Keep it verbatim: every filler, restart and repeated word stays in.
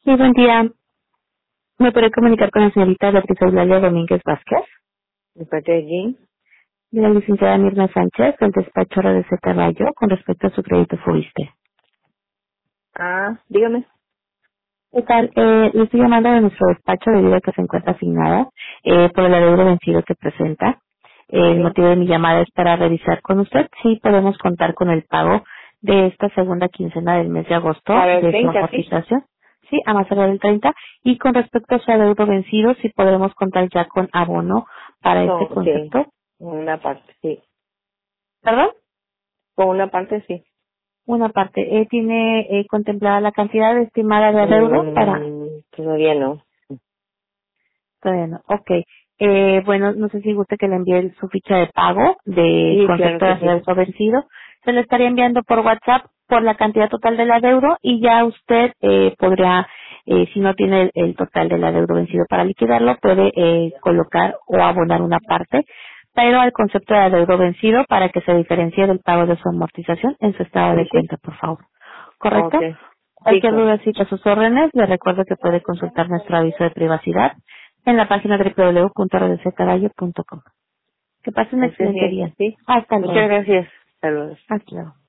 Sí, buen día. ¿Me puede comunicar con la señorita Beatriz Eulalia Domínguez Vázquez? ¿De parte de quién? De la licenciada Mirna Sánchez, del despacho R D C Caballo, con respecto a su crédito Fubiste. Ah, dígame. ¿Qué tal? Eh, le estoy llamando de nuestro despacho debido a que se encuentra asignada eh, por el adeudo vencido que presenta. Eh, el Sí. motivo de mi llamada es para revisar con usted si podemos contar con el pago de esta segunda quincena del mes de agosto Para el de su treinta, sí. amortización. Sí, a más allá del treinta. Y con respecto a su adeudo vencido, si podremos contar ya con abono para este Con, sí. concepto. Con una parte, sí. ¿Perdón? Con una parte, sí. Una parte. Eh, ¿Tiene eh, contemplada la cantidad estimada de adeudo para...? Mm, todavía no. Todavía no. Ok. Eh, bueno, no sé si gusta que le envíe su ficha de pago de Sí, claro concepto de que sí. adeudo vencido. Se lo estaría enviando por WhatsApp por la cantidad total del adeudo y ya usted eh, podrá, eh, si no tiene el, el total del adeudo vencido para liquidarlo, puede eh, colocar o abonar una parte, pero al concepto de adeudo vencido para que se diferencie del pago de su amortización en su estado Sí, de sí. cuenta, por favor. ¿Correcto? Ok. Sí, Cualquier claro. duda cita sus órdenes, le recuerdo que puede consultar nuestro aviso de privacidad en la página doble u doble u doble u punto r d c caballo punto com. Que pase un Entonces, excelente bien. día. Sí. Hasta Muchas luego. gracias. Saludos. Hasta luego.